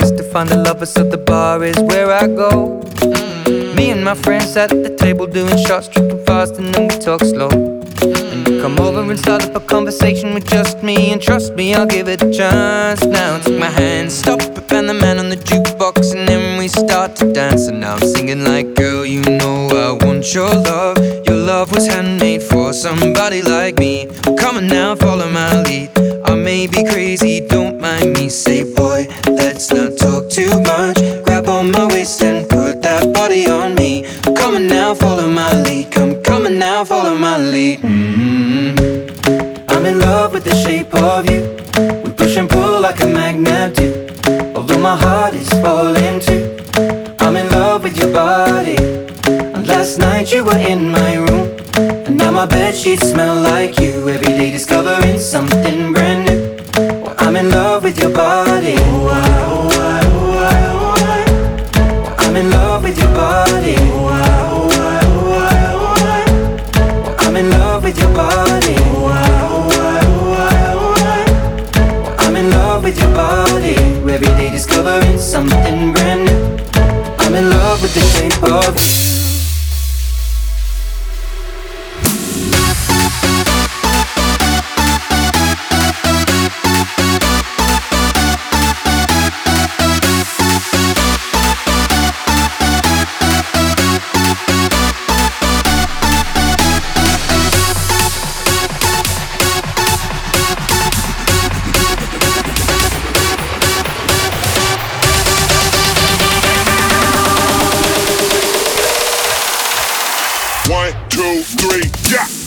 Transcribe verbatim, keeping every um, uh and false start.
place to find the lovers, so the bar is where I go. Mm-hmm. Me and my friends at the table doing shots, tripping fast, and then we talk slow. And you come over and start up a conversation with just me, and trust me, I'll give it a chance. Now take my hand, stop it, and the man on the jukebox, and then we start to dance. And now I'm singing like, girl, you know I want your love. Your love was handmade for somebody like me. Come on now, follow my lead. I may be crazy, don't mind me. Say, boy, let's not talk too much. Grab on my waist and put that body on me. Come on now, follow my lead. Come, come on now, follow my lead. Mm-hmm. I'm in love with the shape of you. We push and pull like a magnet do. Although my heart is falling too. I'm in love with your body. And last night you were in my room, and now my bedsheets smell like you. Every day discovering something brand new. Well, I'm in love with your body. Oh, I, oh, I, oh, I, oh, I. Well, I'm in love with your body. Oh, I, oh, I, oh, I, oh, I. Well, I'm in love with your body. Oh, I, oh, I, oh, I, oh, I. Well, I'm in love with your body. Every day discovering something brand new. I'm in love with the shape of you. One, two, three, yeah!